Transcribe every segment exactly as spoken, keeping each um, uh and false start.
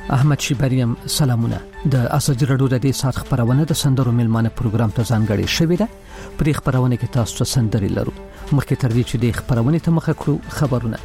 احمد شیبریم سلامونه. د اساجي رادیو د دې سات خبرونه د سندرو ملمانه پروګرام ته ځانګړي شوې ده. په دې خبرونه کې تاسو ته سندري لرو. مخکې تر دې چې د خبرونه ته مخه کړو خبرونه.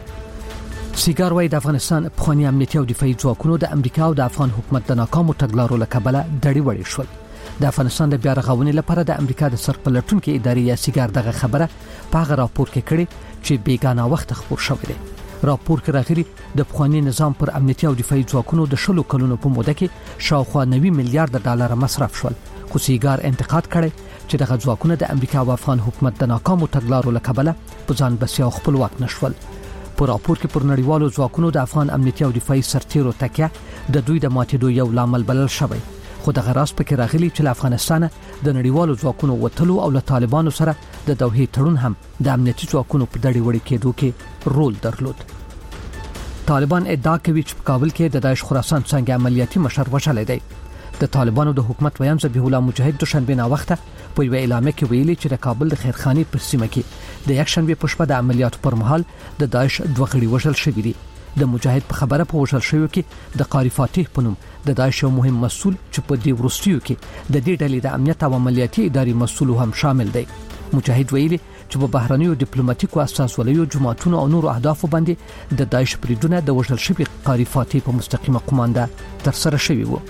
سیګار وای د افغانستان په خونی امنیتي او دفاعي ځواکونو د امریکا او د افغان حکومت د ناکامو تګلارو لکبله دړي وړي شول. د افغانستان د بیا رغونې لپاره د امریکا د سرپلټونکو ادارې یا سیګار دغه خبره په هغه راپور کې کړي چې بیګانه وخت خبر شوی دی. راپور کې راغلي د افغاني نظام پر امنیتي او دفاعي ځواکونو د شلو کلونو په موده کې شاوخوا نوي میلیارډ ډالر مصرف شول. خو سیګار انتقاد کړي چې دغه ځواکونه د امریکا او افغان حکومت د ناکامو تګلارو لکبله په ځان بسیا خپلواک نشول. په راپور کې پر نړیوالو ځواکونو د افغان امنیتي او دفاعي سرتیرو تکیه د دوی د ماتېدو یو لامل بلل شوی. خو دغه راز پکې راغلي چې افغانستان د نړیوالو ځواکونو وټلو او له طالبانو سره د دوحې تړون هم د امنیتي ځواکونو په دړي وړي کېدو کې رول درلود. طالبان ادعا کوي چې په کابل کې د داعش خراسان څنګه عملیاتي مشر وشلې دی. د طالبانو د حکومت ویان ذبیح الله مجاهد دوشنبه نا وخته په یو اعلامیه کې ویلي چې د کابل د خیرخاني په سیمه کې د یک شنبه په شپه د عملیاتو پر مهال د داعش دوه غړي وژل شوي دي. د مجاهد په خبره په وژل شوی کې د قاری فاتح په نوم د داعش یو مهم مسؤل چې په دې ورستیو کې د دې ډلې د امنیت او عملیاتي ادارې مسؤل هم شامل دی. مجاهد ویلي چې په بهرنیو ډیپلوماټیکو اساسولیو جماعتونو او نورو اهدافو باندې د داعش بریدونه د وژل شوی قاری فاتح په مستقیمه قومانده تر سره شوی وو.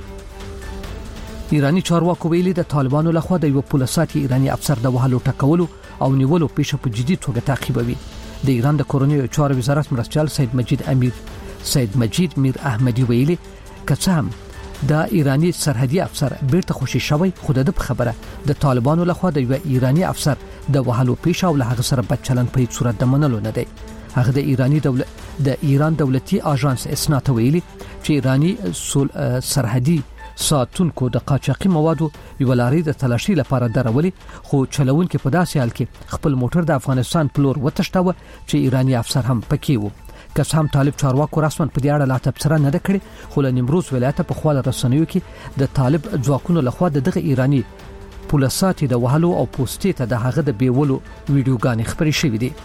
ایرانی چارواکو ویلي د طالبانو لخوا د یو پولیساتي ایرانی افسر د وهلو ټکولو او نیولو پیښه په جدي توګه تعقیبوي. د ایران د کورنیو چارو وزارت مرستيال سید مجید امیر سید مجید میر احمدی ویلي کڅام د ایرانی سرحدي افسر بیرته خوشی شوی. خو د خبره د طالبانو لخوا د یو ایرانی افسر د وهلو پیښه او له هغه سره بد چلند په هیڅ صورت د منلو نه دی. هغه د ایرانی دولت د ایران دولتي اژانس اسنا ته ویلي چې ایرانی سرحدي ساتونکو د قاچاقي موادو یو لاري د تلاشي لپاره درولي. خو چلوونکو په داسې حال کې خپل موټر د افغانستان پلور وتشتاوه چې ایرانی افسر هم پکې وو. کسام طالب چارواکو رسماً په دې اړه لا تبصره نه کړې. خو له نیمروز ولایت په خواله رسنیو کې د طالب ځواکونو لخوا دغه ایرانی پولیساتي د وهلو او پوسټې ته د هغه د بیولو ویډیوګانې خبرې شوې دي.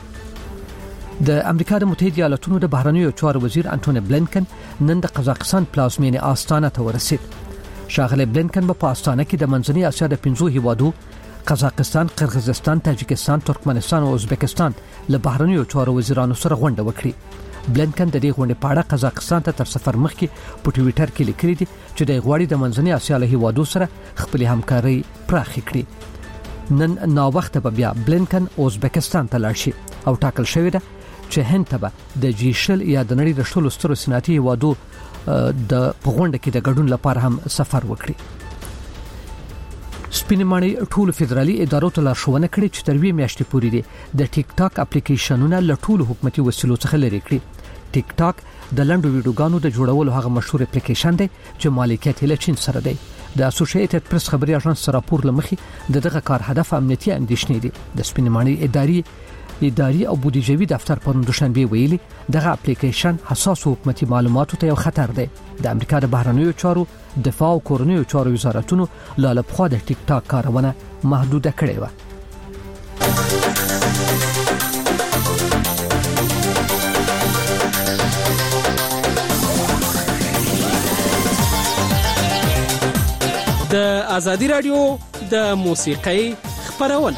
د امریکا د متحده ایالاتونو د بهرنیو چارو وزیر انټونی بلینکن نن د قزاقستان پلازمینه آستانه ته ورسید. شاغله بلینکن په آستانه کې د منځنۍ اسیا د پنځو هیوادو قزاقستان، قرغیزستان، تاجکستان، ترکمنستان او ازبکستان له بهرنیو چارو وزیرانو سره غونډه وکړه. بلینکن د دې غونډې په اړه قزاقستان ته تر سفر مخکې په ټوئیټر کې لیکلي دي چې د غواړي د منځنۍ اسیا له هیوادو سره خپل همکاري پراخ کړي. نن نا وخت به بیا بلینکن ازبکستان ته لاړ شي او ټاکل شوی ده چې هند ته د جیشل یا د نړۍ د شلو سترو صنعتي هیوادو د غونډه کې د ګډون لپاره هم سفر وکړي. سپینمانی ټول فدرالي ادارو ته لارښوونه کړې چې تر وی میاشتې پورې دي د ټیک ټاک اپلیکیشنونه له ټول حکومتي وسیلو څخه لري کړي. ټیک ټاک د لنډو ویډیوګانو د جوړولو هغه مشهور اپلیکیشن دی چې مالکیت یې له چین سره دی. د اسوسییټډ پریس خبري اژانس راپور لمخې دغه کار هدف امنیتي اندیشنې دي. د سپینمانی اداري اداري او بودیجوي دفتر په دوشنبه ویلي دغه اپلیکیشن حساس حکومتي معلوماتو ته یو خطر دی. د امریکا د بهرنیو چارو، دفاع او کورنیو چارو وزارتونو لاله په د ټیک ټاک کارونه محدوده کړې و. د ازادي رادیو د موسیقۍ خبرونه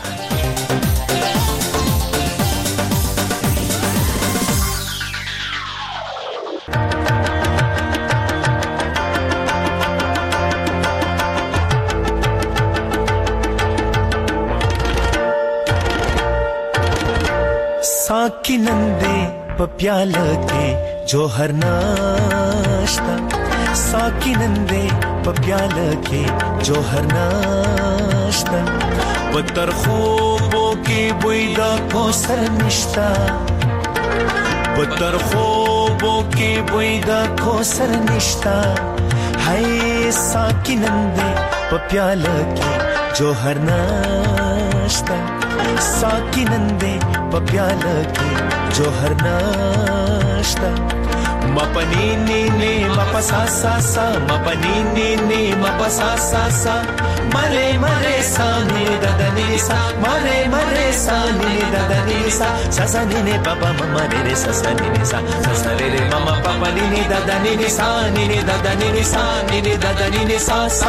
साकी नंदे पप्याला के जोहर नाश्ता, साकी नंदे पप्याला के जोहर नाश्ता, पत्थर خوبو की बुईदा कोसर निश्ता, पत्थर خوبो की बुईदा कोसर निश्ता, हाय साकी नंदे पप्याला के जोहर नाश्ता, साकी नंदे पप्याला के जोहर नाश्ता, मपनी नी नी मपसा सा सा, मपनी नी नी मपसा सा सा, mare mare sa ni da da ni sa mare mare sa ni da da ni sa sa sa ni ni pa pa ma ma re re sa sa ni ni sa sa sa re re ma ma pa pa ni ni da da ni ni sa ni ni da da ni ni sa ni ni da da ni ni sa sa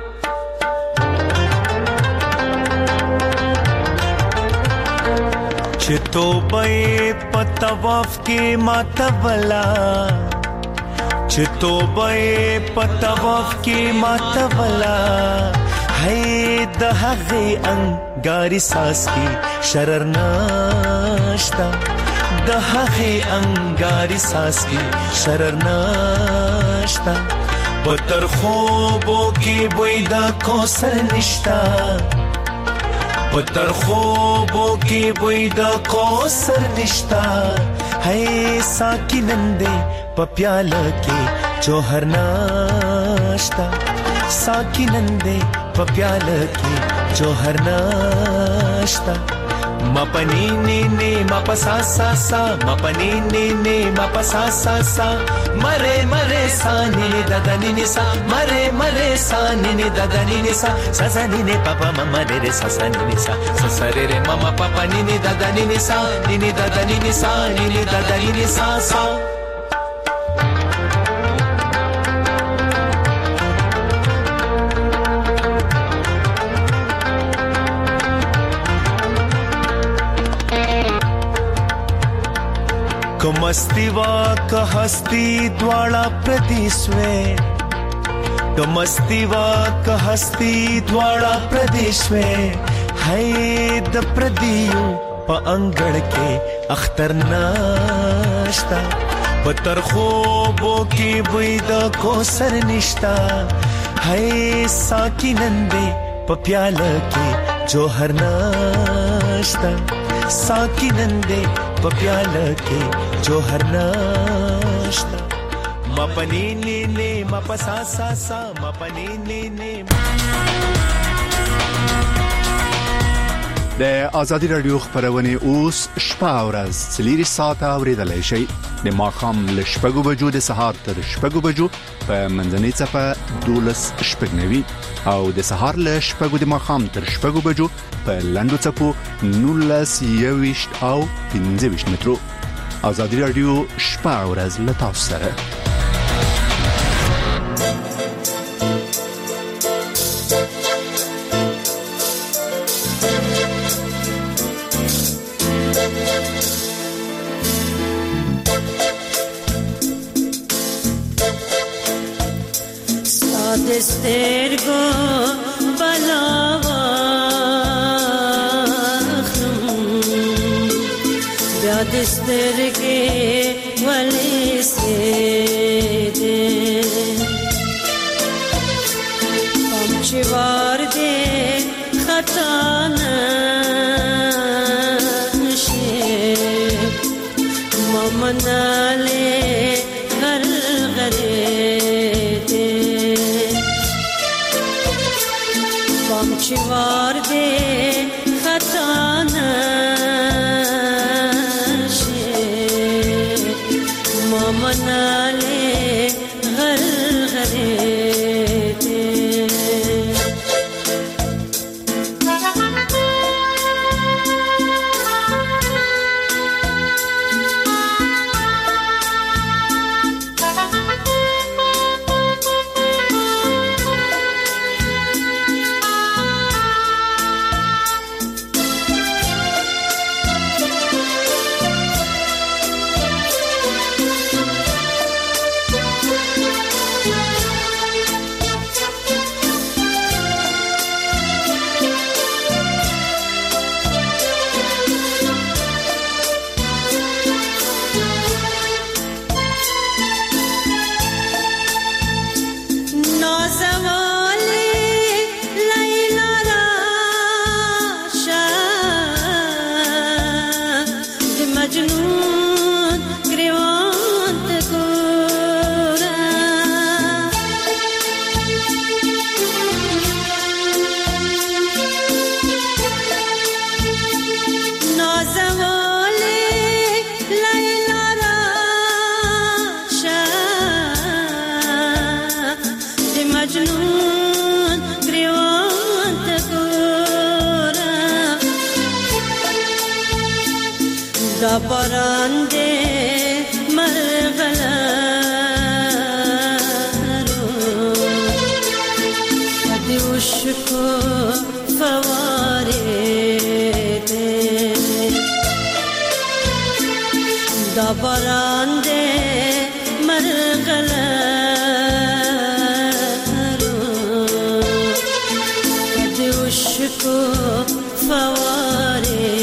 chito bay patawaf ki matawala chito bay patawaf ki matawala hai dahaghi angari saas ki sharar nashta dahaghi angari saas ki sharar nashta patar khobo ki boida kausar nishta patar khobo ki boida kausar nishta hai sakinande papyala ke johar nashta sakinande papyala ke johar nashta mapani ne ne mapasa sa sa mapani ne ne mapasa sa sa mare mare sa ni da da ni ni sa mare mare sa ni ni da da ni ni sa sa sa ni ne papa mama re re sa sa ni ni sa sa sa re re mama papa ni ni da da ni ni sa ni ni da da ni ni sa ni ni da da ni ni sa sa कमस्तिवा कहस्ती द्वाड़ा प्रदेशवे कमस्तिवा कहस्ती द्वाड़ा प्रदेशवे है द प्रदियो प अंगड़ के अख्तर नाश्ता पतर खोबो की बुईद को सर निश्ता है साकी नंदे प प्याल के जोहर नाश्ता साकी नंदे प्याल के जोहर नाश्ता मपनी ने ने मपसा सा सा मपनी ने ने د آزادی رادیو خبرونه اوس شپه او ورځ سلیری ساعته اوریدلای شي د ماخام ل شپږو بجو د سهار تر شپږو بجو په منځنۍ صفه دولس شپږنوي او د سهار ل شپږو د ماخام تر شپږو بجو په لندو صفو نولس یويشت او پنځه ویشت مترو آزادی رادیو شپه او ورځ ل تاسو سره دسترگو بلاوخم بیا دسترگی ولی سیده پامچوار ده خطا نشه مامناله غرغره چوار دے خطا نشے مامنالے غرغرے دے دا باران دې مرغلارو د عشقو فوارې دې دا باران دې مرغلارو د عشقو فوارې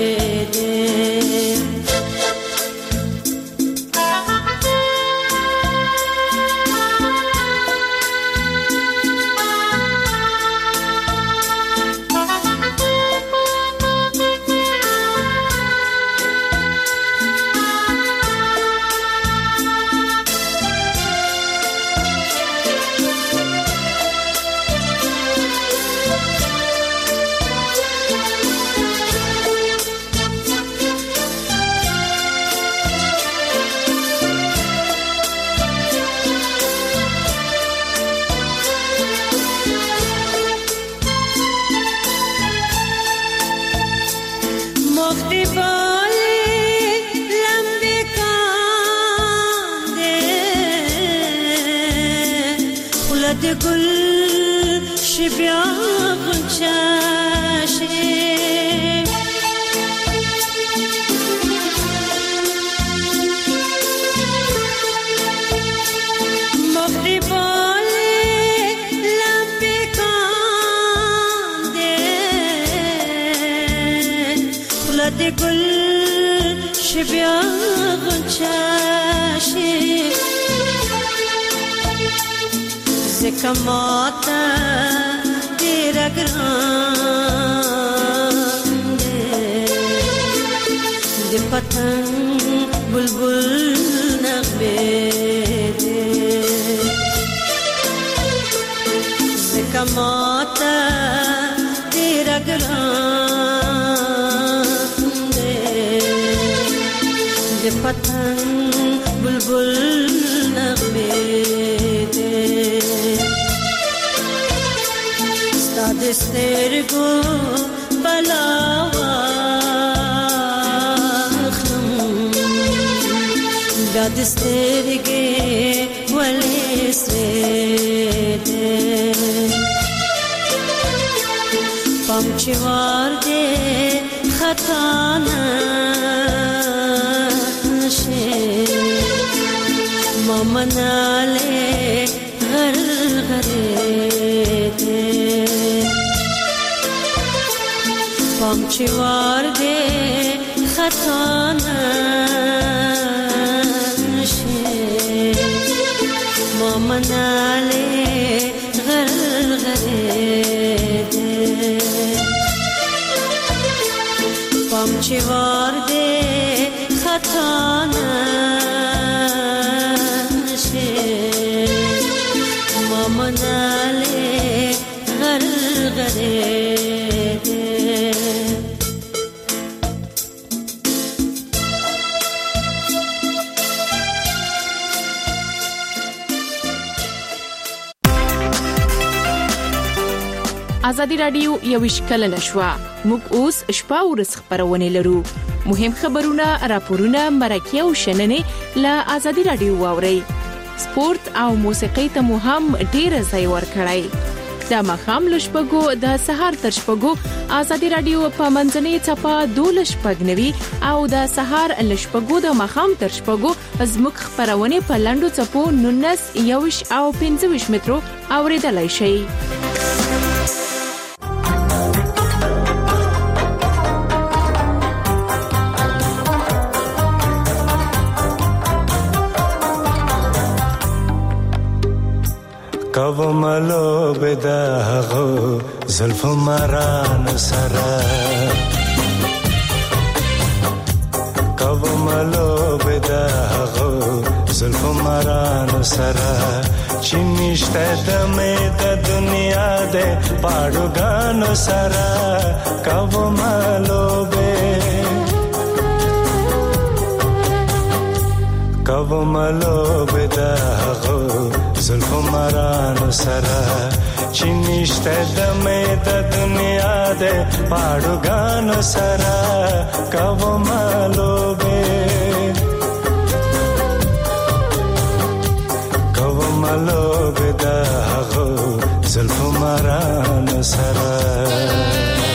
कमाता तेरा ग्राम दे पतंग बुलबुल नगमे दे कमाता तेरा ग्राम दे पतंग बुलबुल नगमे दे दस्तरगो बलावा दस्तरगे वले से दे पमचवार दे खताना शे ममनाले घर घरे दे पमचवार दे खताना शे ममनाले घर घरे दे पमचवार दे खताना शे ममनाले घर घरे दे ازادي رادیو یو شکل نشوا موږ اوس شپه ورځ خبرونه لرو مهم خبرونه راپورونه مرکه او شننې له ازادي رادیو واوري سپورت او موسیقي ته مو هم ډیر ځای ورکړی دا مخام لشپګو د سهار تر شپګو ازادي رادیو په منځنۍ چپا دولش پګنوي او د سهار لشپګو د مخام تر شپګو زموږ خبرونه په لاندو چپو نونس یوش او پنځه مترو اوریدلای شي کاو ملو بداغو زلف ماران سرا کاو ملو بداغو زلف ماران سرا چنشته دمه د دنیا ده پاړوګانو سرا کاو ملو به کاو ملو بداغو زلف مارانو سرا چنشته دمه د دنیا ده پاړوګانو سرا کاو مالو زلفو ماران سره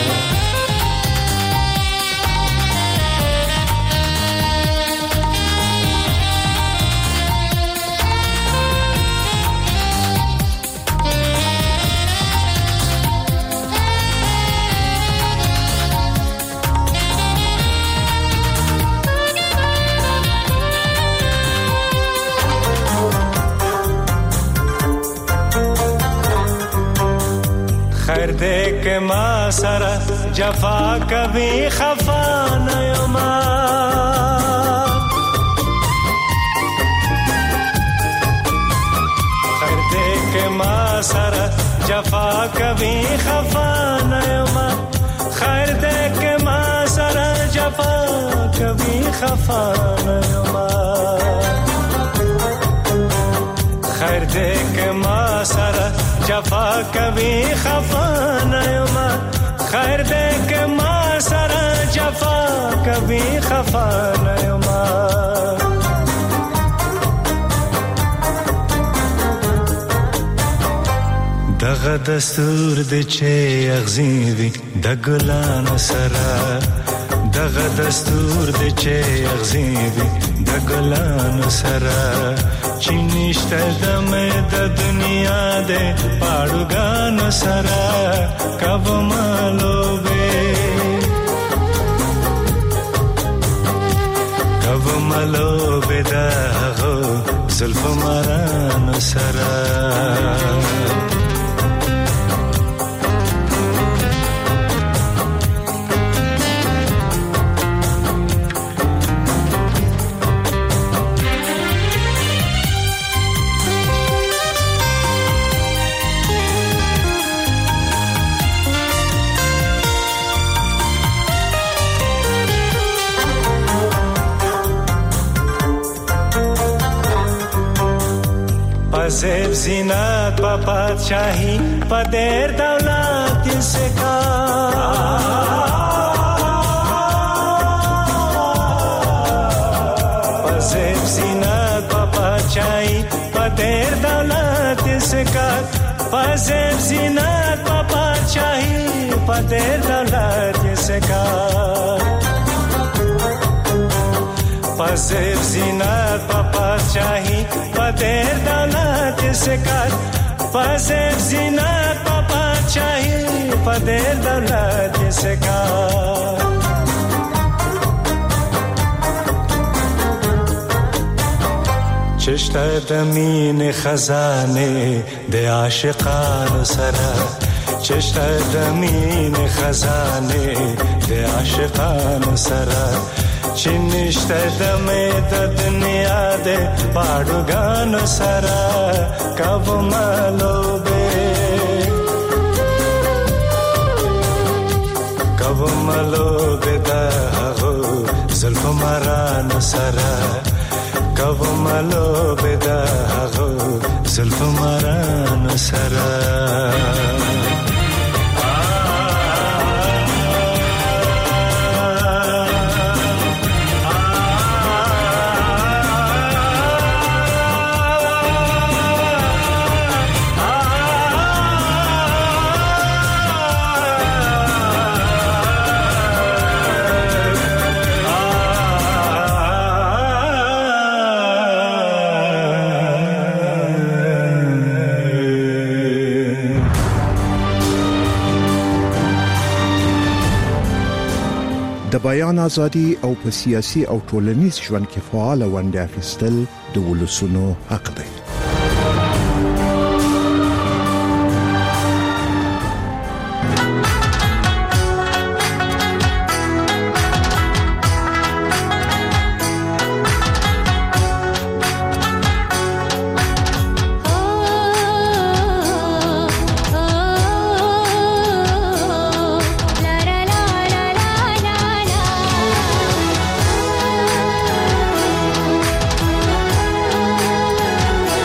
देख माँ सरा जफा कभी खफा न माँ खैर देख माँ सरा जफा कभी खफा न माँ खैर देख माँ सरा जफा कभी खफा न माँ खैर देख माँ सरा जफा कभी खफा नयमा खैर देख माँ सरा जफा कभी खफा नयमा दगा दस्तूर दे चे अगजीवी दगलान सरा दगा दस्तूर दे चे अगजीवी दगलान सरा चिनिष्ट दमे द दुनिया दे पाड़ुगान सरा कब मालोबे कब मालोबे दा हो जुल्फ मारान सरा पज़ेब ज़ीनत व बादशाही पदेर दौलत से का पज़ेब ज़ीनत व बादशाही पदेर दौलत से का पज़ेब ज़ीनत व बादशाही पदेर दौलत से का पज़ेब ज़ीनत व बादशाही पदेर दौलत से कर पज़ेब ज़ीनत व बादशाही पदेर दौलत से कर चश्त दमीन खजाने दे आशिकान सरा चश्त दमीन खजाने दे आशिकान सरा चिनिष्ट दमे द दुनिया दे पाड़ुगान सरा कब मालोबे कब मालोबे दा हो जुल्फ मारान सरा कब मालोबे दा हो जुल्फ मारान सरा د بیان ازادي او په سیاسي او ټولنیز ژوند کې فعال ونډه اخیستل د ولسونو حق دی. la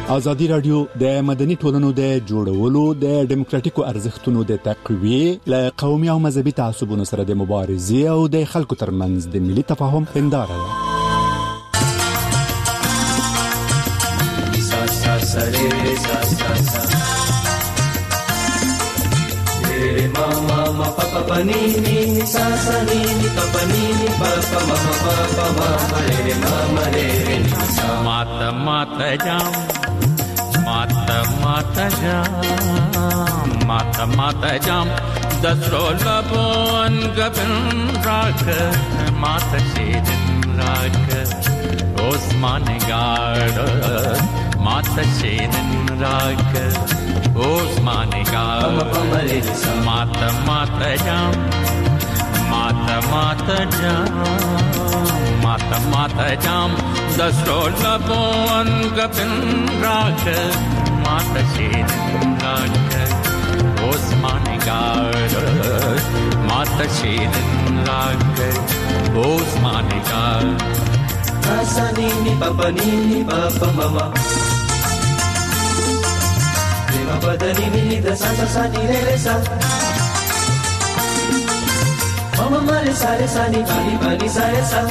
ازادي رادیو د مدني ټولنو د جوړولو د ډیموکراتیکو ارزښتونو د تقویې ل قومي او مذهبي تعصبونو سره د مبارزې او د خلکو ترمنځ د ملي تفاهم هنداره ده. سا سا سری سا سا سا رے ما ما ما پا پا پا نی نی سا سا نی نی پا پا نی نی پا پا ما ما پا پا ما رے ما ما رے سا ماتا ماتا جام ماتا ماتا جام ماتا ماتا جام دسرو لبون گبن راک ماتا شیدن راک عثمان گارد ماتا شیدن راک عثمان گارد ماتا ماتا جام ماتا ماتا جام ماتا ماتا جام دسرو لبون گبن راک ماتا شیدن راک عثمان گارد ماتا شیدن راک عثمان گارد سا نی نی پا پا نی نی پا پا ما ما رے ما پا دا نی نی دا سا سا سا نی رے رے سا ما ما ما رے سا رے سا نی پا نی پا نی سا رے سا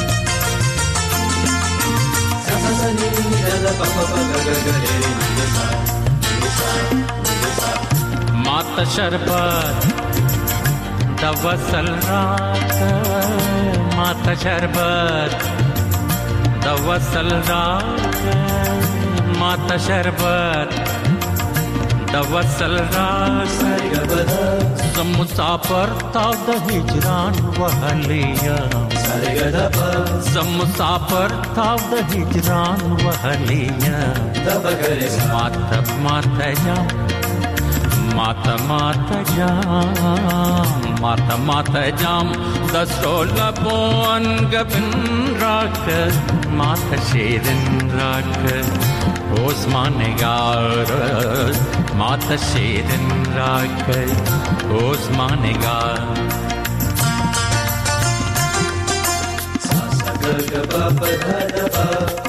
سا سا سا نی نی دا دا پا پا پا گا گا گا رے رے نی سا نی سا نی سا ماتا شربت دا وصل راک ماتا شربت دا وصل راک ماتا شربت دا وصل راک زم مسافر تا دا ہجران وحلیا زم مسافر تا دا ہجران وحلیا ماتا ماتا جام ماتا ماتا جام ماتا ماتا جام دسرو لبون گبن راک ماتا شیرن راک عثمان گارد ماتا شیرن راک عثمان گارد سا سا گ گ پا پا دھا دھا پا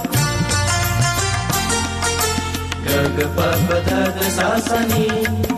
گ گ پا پا دھا دھا سا سا نی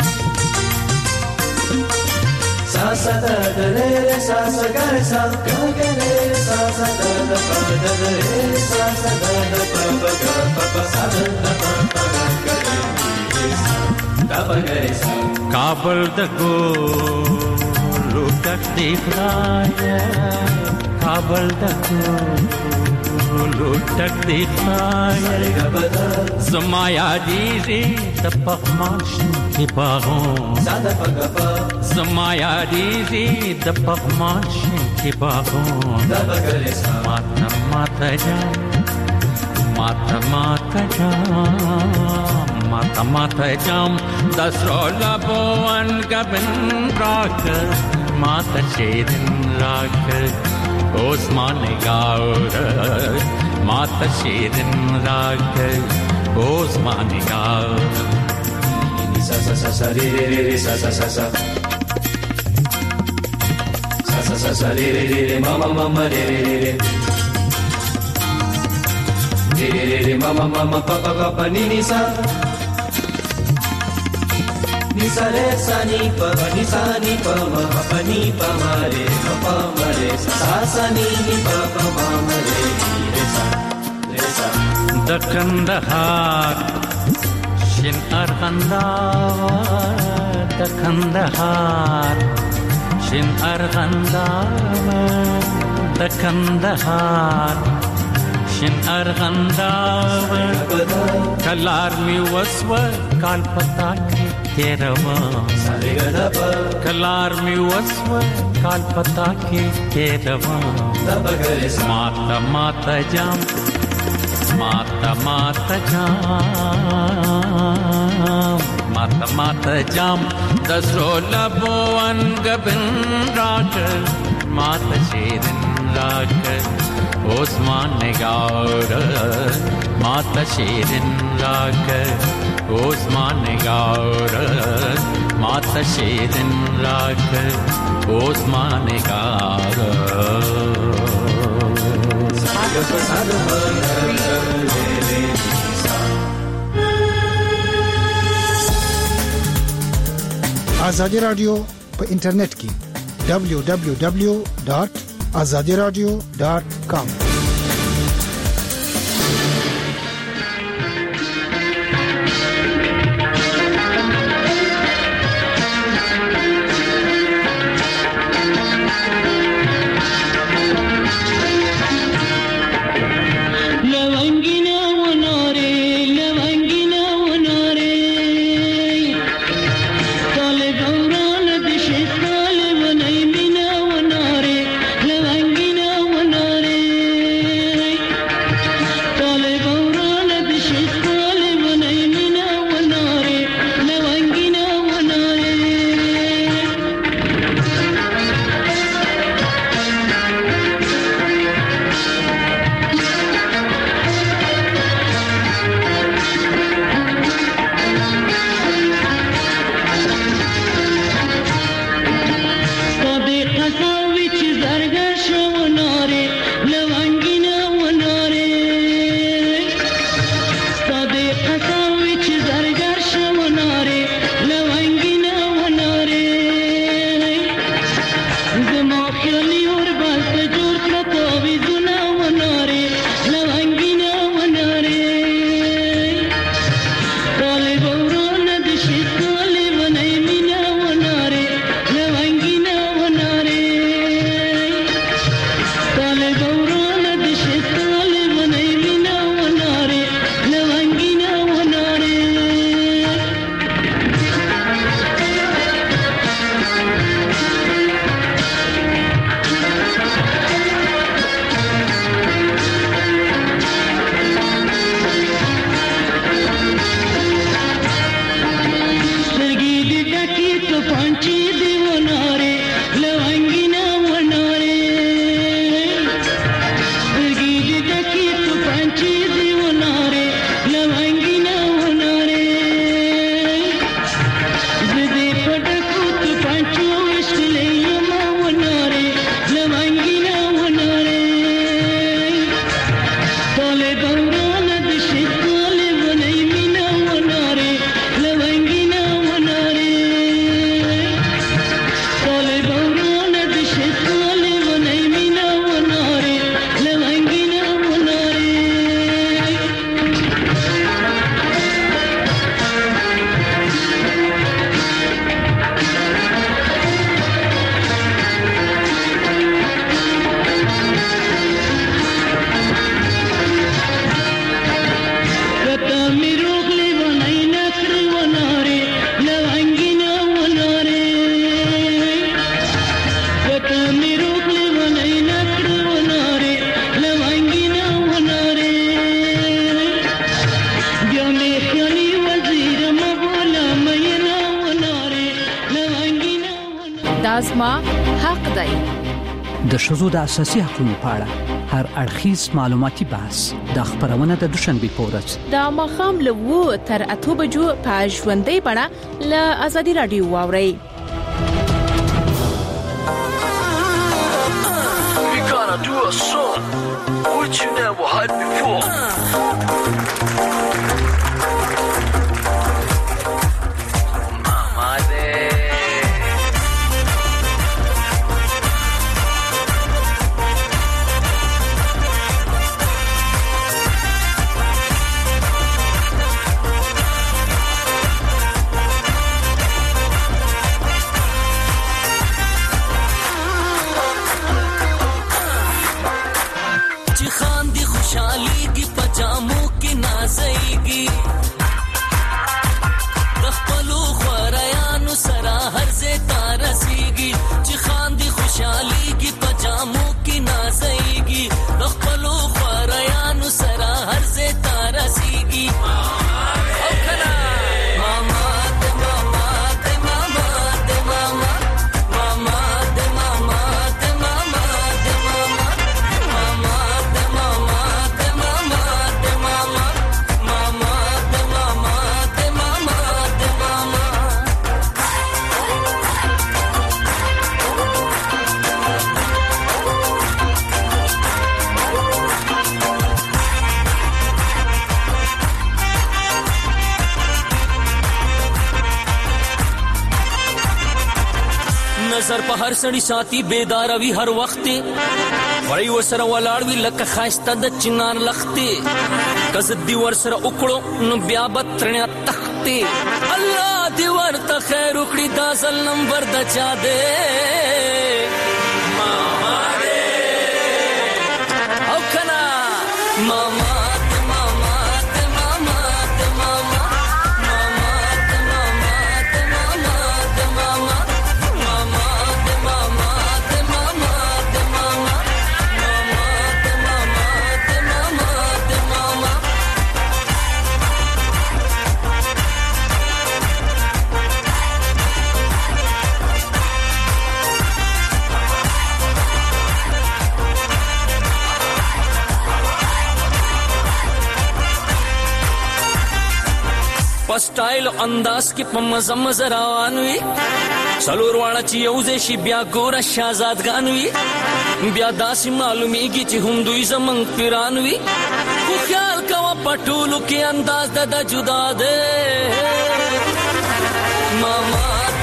سا سا دا دا رے رے سا سا گا رے سا گا گا رے سا سا دا دا پا دا دا رے سا سا دا دا پا پا گا پا پا سا دا دا پا پا گا گا رے سا دا پا گا رے سا کابل دا گولو ٹک دیکھ رایا کابل دا گولو ٹک دیکھ رایا زمایا دیزی دا پخماشن کی باغوں سا دا پا گا پا زمایا دیزی دا پخماشن کی باغوں دا پا گا رے سا ماتا ماتا جام ماتا ماتا جام ماتا ماتا جام دسرو لبون گبن راک ماتا شیرن راک عثمان گارد ماتا شیرن راک عثمان گارد سا سا سا سا رے رے رے رے سا سا سا سا سا سا سا سا رے رے رے رے ما ما ما ما رے رے رے رے رے رے رے رے ما ما ما ما پا پا پا پا نی نی سا نی سا رے سا نی پا نی سا نی پا ما پا نی پا ما رے ما پا ما رے سا سا نی نی پا پا ما ما رے رے سا رے سا دا کندہار شن ارغنداور دا کندہار شن ارغنداور دا کندہار شن ارغنداور کلار می وسور کال پتا کی تیروا کلار می وسور کال پتا کی تیروا ماتا ماتا جام ماتا ماتا جام ماتا ماتا جام دسرو لبون گبن راک ماتا شیرن راک عثمان گارد ماتا شیرن راک عثمان گارد ماتا شیرن راک عثمان گارد Sa ga pa sa ga pa ga ga re re sa ازادي رادیو په انټرنیټ کې دبلیو دبلیو دبلیو ډاټ ازادي رادیو ډاټ کام دازما حق دی. د شذو د اساسي حقوقو په اړه هر اړخیز معلوماتي بحث د خبرونه د دوشنبه په ورځ د ماخام له وو تر اته بجو په ژوندۍ بڼه له ازادي رادیو واوري. We gotta do a song which you never heard before. خاندي خوشالي دي نظر په هر سړی ساتي بیدار وي هر وخت وړي وسره ولاړ وي لکه خاسته د چنار لختي کز دی ور سره وکړو نو بیا بترنه تختي الله دی ورته خیر وکړي دا ځل نمبر د چا دے ماما دے او کنا ماما سټایل او انداز کې په مزه مزه روان وي څلور واړه چې یوځای شي بیا ګوره شهزادګان وي بیا داسې معلومیږي چې هم دوی زمونږ پیران وي خو خیال کوه په ټولو کې انداز د ده جدا دی ماما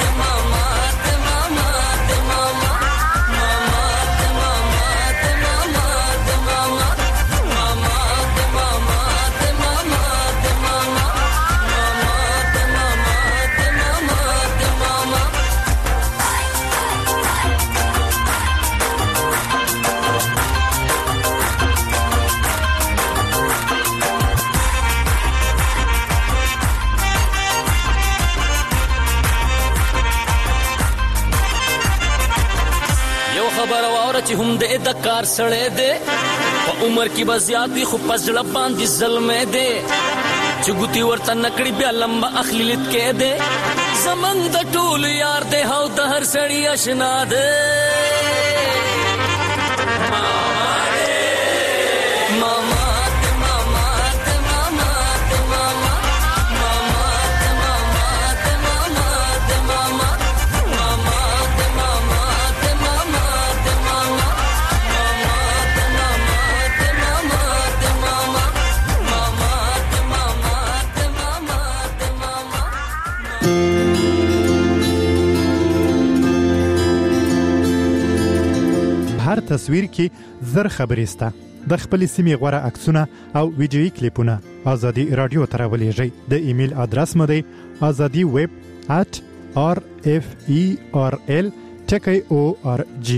چې هم دې د کار سړې دې په عمر کې بزیات وي خو پزړه باندې ظلمې دې چې ګوتی ورته نکړي بیا لمبا اخلیت کې دې زمنګ د ټول یار دې هاو د هر سړی آشنا دې هر تصویر کې زر خبرې سته د خپل سیمې غوړه عکسونه او ویډیوي کلیپونه ازادي رادیو ته راولېږئ د ایمیل ادرس مو دی azadi web at r f e r l ټکی او ار جی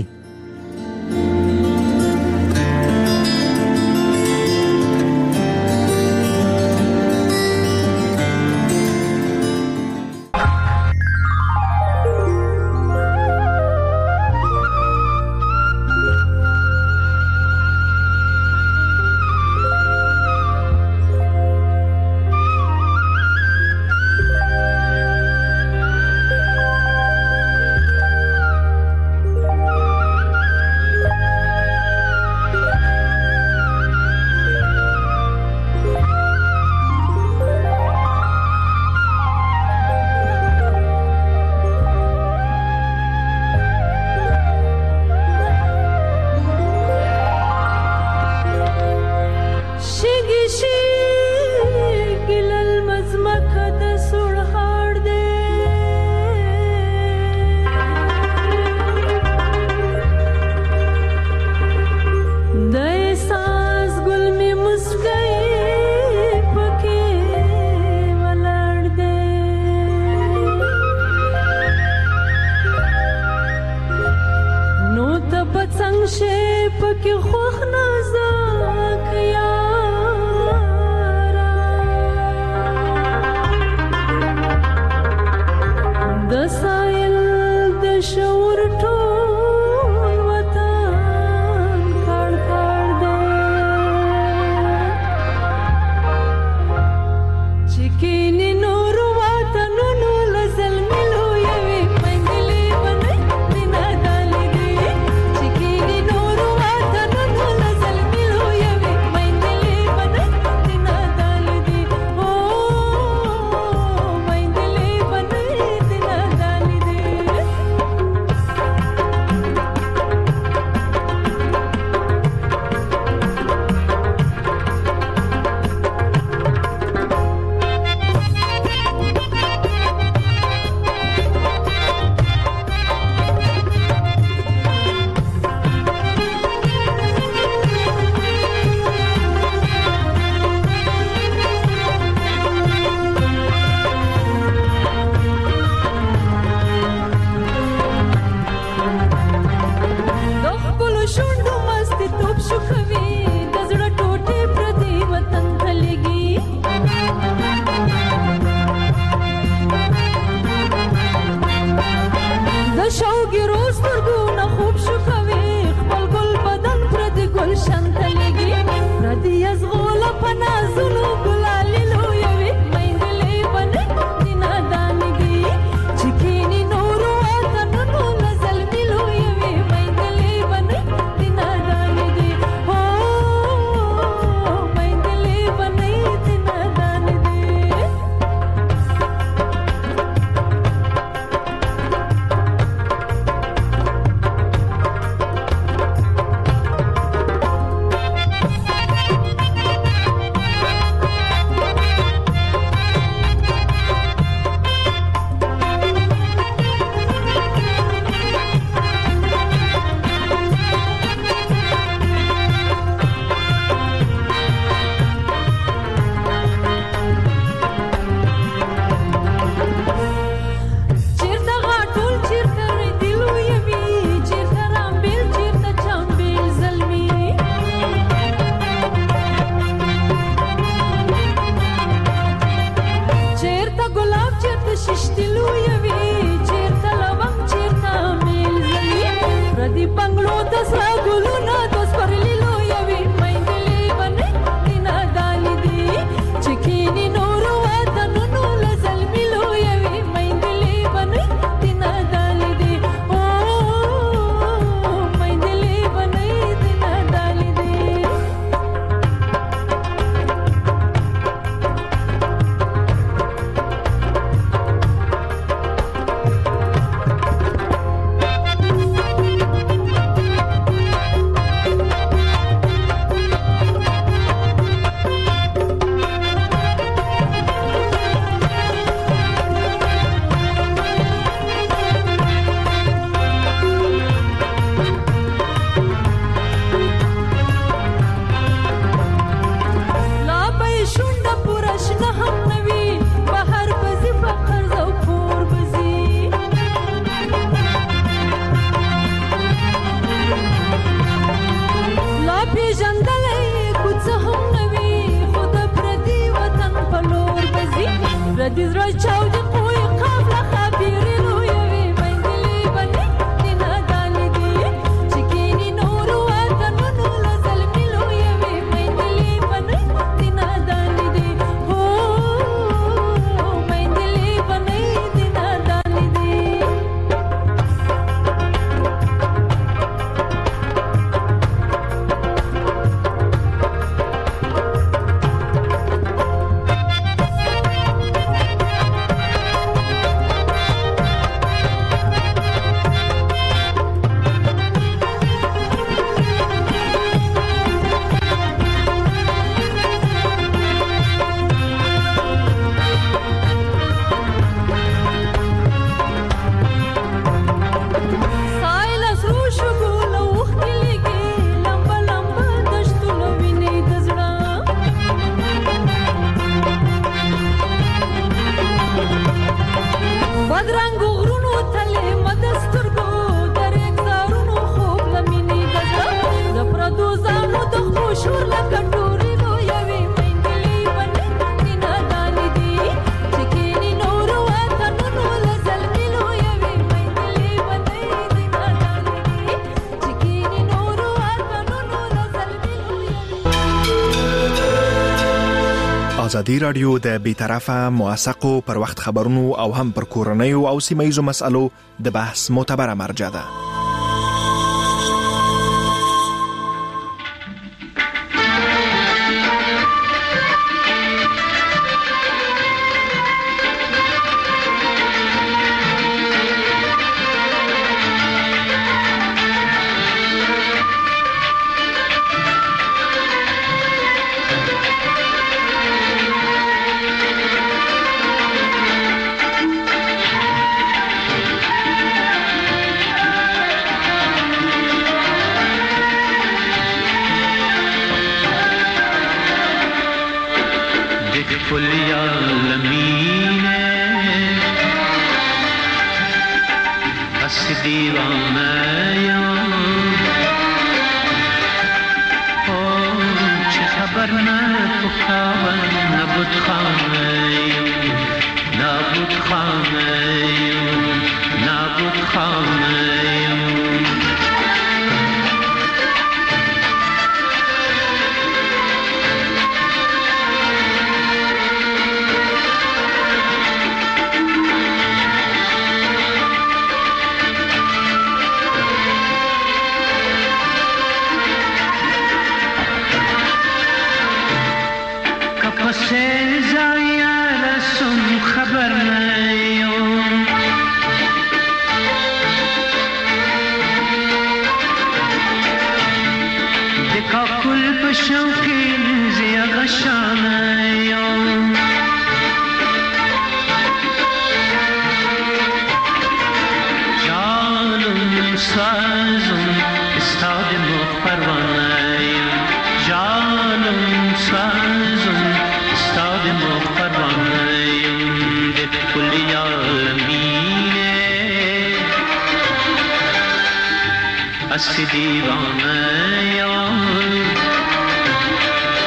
ازادي رادیو د بیطرفه موثقو پر وخت خبرونو او هم پر کورنیو او سیمه‌ییزو مسالو د بحث معتبره مرجع ده.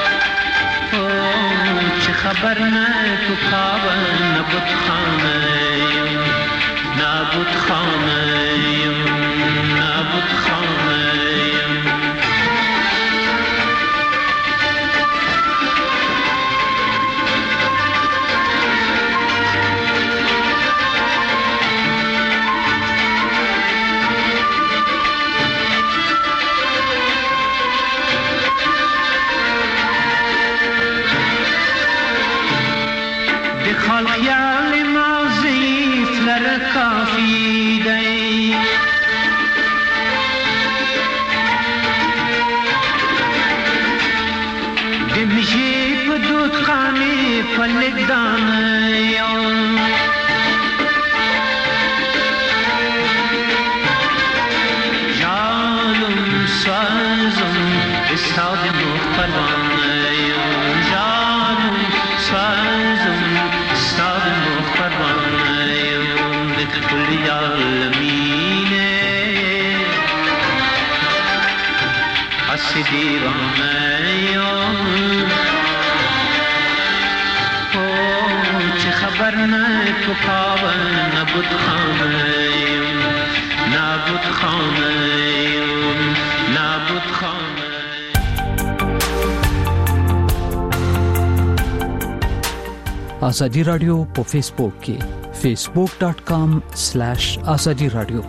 خبر نه تو خواب نبود خانه خیال مازی فلر کافی دی دمشی پدود قامی فلک دانیم جانم سازم استاد مخبرانیم جانم سازم استاد مخبرانیم لكل العالمين أسدي راميم چه خبر نه تو پاون نبود خانیم نبود خانیم نبود خانیم آزادی رادیو په فیسبوک کې facebook dot com slash azadi radio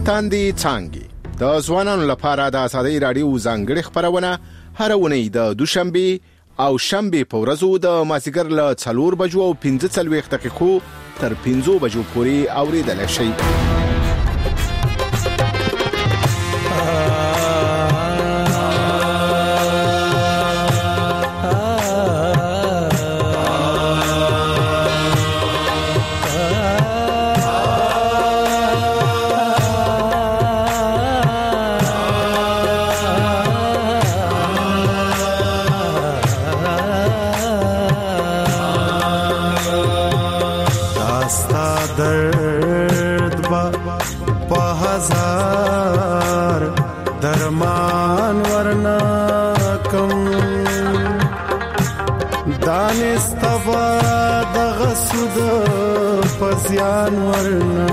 تاندي څانګي د ځوانانو لپاره د ازادي رادیو ځانګړي خبرونه هر ونې د دوشنبه او شنبه په ورځو د مازیګر له څلور بجو او پنځه څلوېښت دقیقو تر پنځه بجو پورې اوریدل شي. پزیان ورنا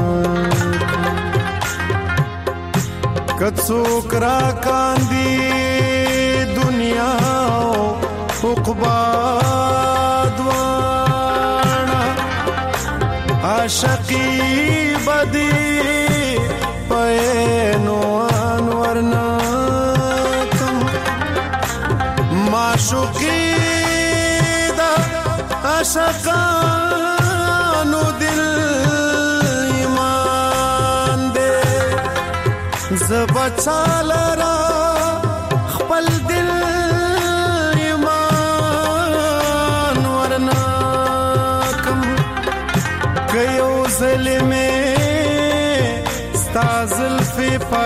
کڅوک را کاندي دنیا عقبا دوانا عاشقی بدی پینوان ورنا کم معشوقی دا عاشقان دل ایمان دے زبچالرا خپل دل ایمان ورنا کم کيو ظلمه استازل فی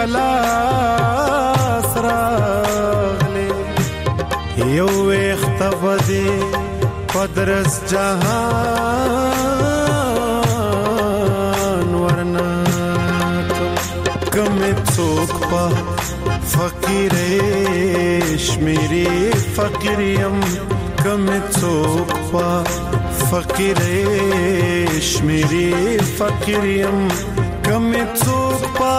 پلاس راغلی یو اختفدی پدرس جهان ورنا کم څوک په فقیرش میری فقیریم کم څوک په فقیرش میری فقیریم کم څوک په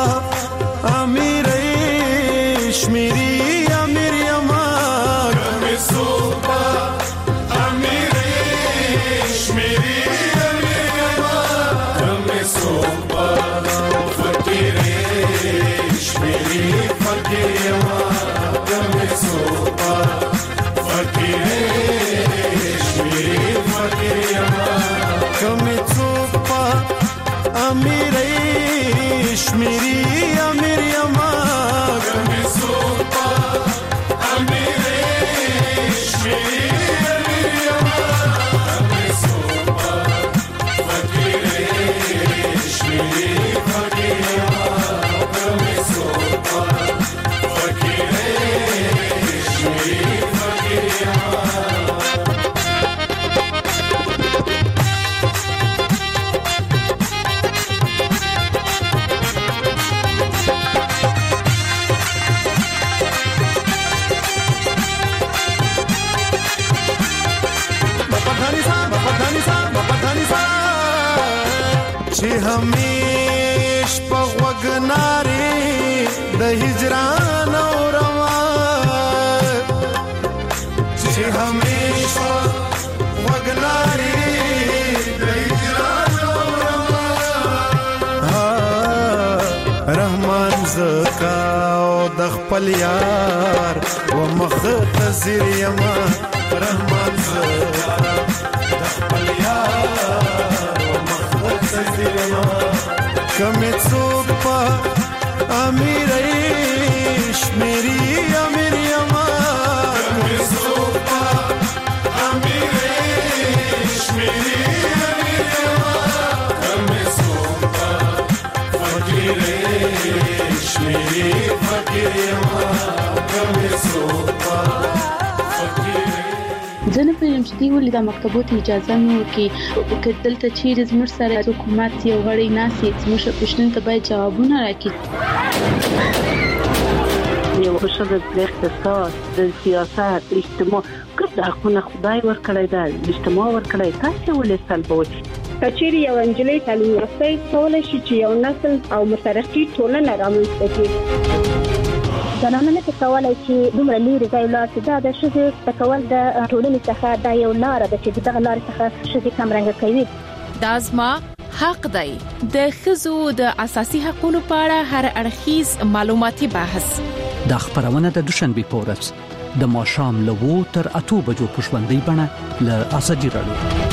امیرش میری امیریم کم څوک په میری امیر یما کمی سوپا امیرش میری امیر یما کمی سوپا فقیرش میری فقیر یما کمی سوپا فقیرش میری فقیر یما چې همیش په وګناري د هجران او روا چې همیش په وګناري د هجران او روا رحمان زکا او د خپل یار و مخ تزیر یما رحمان زکا د خپل یار کمی څوک په امیرش میری امیر یما کمی څوک په امیرش میری امیر یما کمی څوک په فقیرش میری فقیر یما کمی څوک په زنه پریم چې دی ولې د مکتبوت اجازه مو کې دلته چیرې زموږ سره حکومت یو غړی ناسي زموږ پښتون ته باید جوابونه راکړي. یو شغل د اقتصاد د سیاست اجتماع کله خپل خدای ورکړی دا اجتماع ورکړی تاسو ولې سلبوي کچېری یو انجلۍ تعلیم یافته کولای شي چې یو نسل او مترقي ټولنه رامنځته کړي. زنانه نه کولای چې دومره لري ځای لا چې دا د شذ تکول د ټولنې څخه دا یو لار ده چې دغه لار څخه شذ کم رنګ کوي. دازما حق دی د ښځو د اساسي حقوقو په اړه هر اړخیز معلوماتي بحث د خبرونه د دوشنبه په ورځ د ماښام له وو تر اته بجو په ژوندۍ بڼه له ازادي راډیو.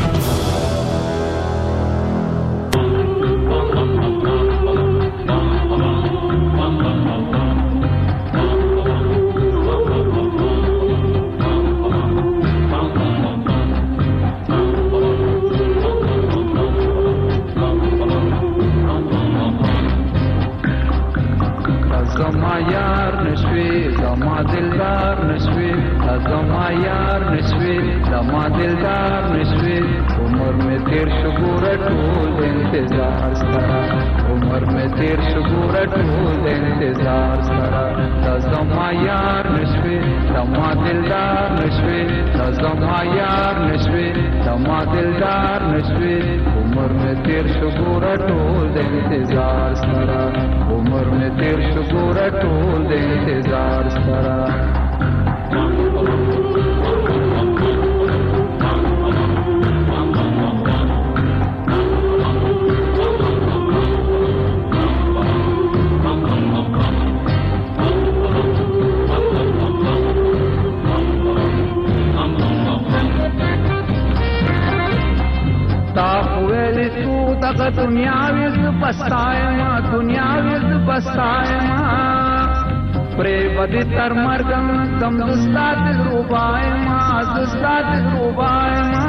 تر مرګم کم دستا دل روبای ما دستا دل روبای ما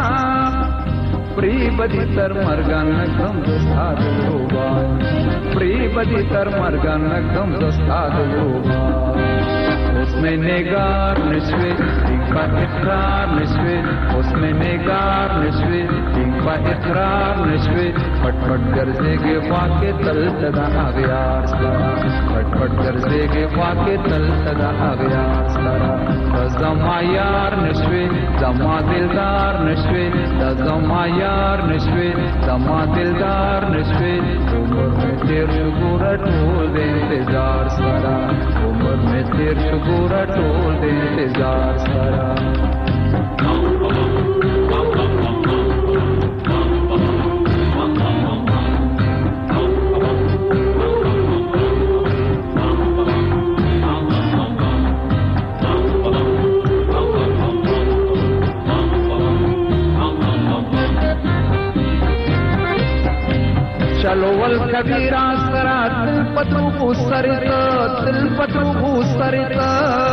پری بدی تر مرګم کم دستا دل روبای پری بدی تر مرګم کم دستا دل روبای اس میں نگار نشوی ان کا اقرار نشوی اس میں نگار نشوی ان کا اقرار نشوی پٹ پٹ گرزے کے واقع تل تدا اغیار سلام پٹ پٹ گرزے کے واقع تل تدا اغیار سلام زما یار نشوی زما دلدار نشوی زما یار نشوی زما دلدار نشوی عمر میں تیر شکور ټول دے انتظار سلام عمر میں تیر شکور ټول دے انتظار سلام چلو ول کبیرہ سرا دل پتو کو سرتا دل پتو کو سرتا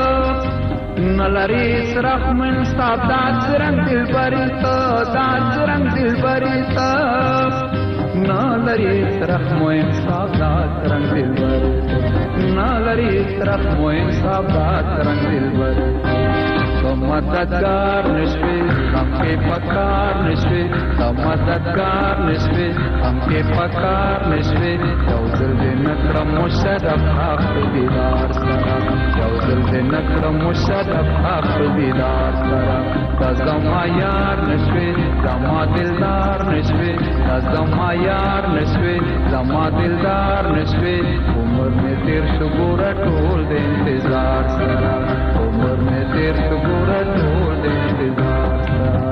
نلری سرخ من صاحب داد رنگ دل بریتا داد رنگ دل بریتا نلری سرخ من صاحب داد رنگ دل بریتا نلری سرخ من صاحب داد رنگ دل بریتا مددگار نشوی ہم کے پکار نشوی مددگار نشوی ہم کے پکار نشوی جوزل دے نکرم مشرف حق دیدار سرا جوزل دے نکرم مشرف حق دیدار سرا تزما یار نشوی زما دلدار نشوی تزما یار نشوی زما دلدار نشوی عمر میں تیر شکور ټول دے انتظار سرا عمر میں تیر شکور ټول دے انتظار سرا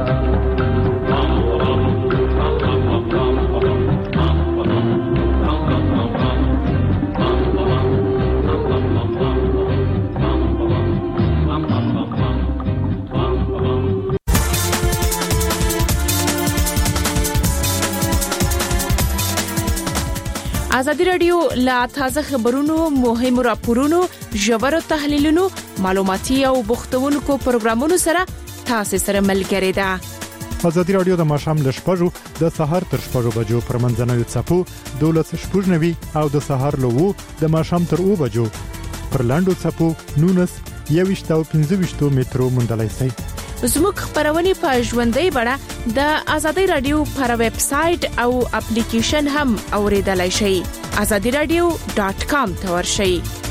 ازادي رادیو لا تازه خبرونو مهم راپورونو ژور تحلیلونو معلوماتي او بوختونکو پروګرامونو سره تاسو سره ملګری ده. ازادي رادیو د ماښام ل شپږو د سهار تر شپږو بجو پر منځنوي چپو دولس شپږنوي او د سهار له وو د ماښام تر او بجو پر لاندو چپو نونس یويشت او پنځه مترو مندلای سي. زموږ خبرونه په ژوندۍ بڼه د ازادي رادیو پر ویب سټ او اپلیکیشن هم اوریدلای شئ. azadi radio dot com ته ورشئ.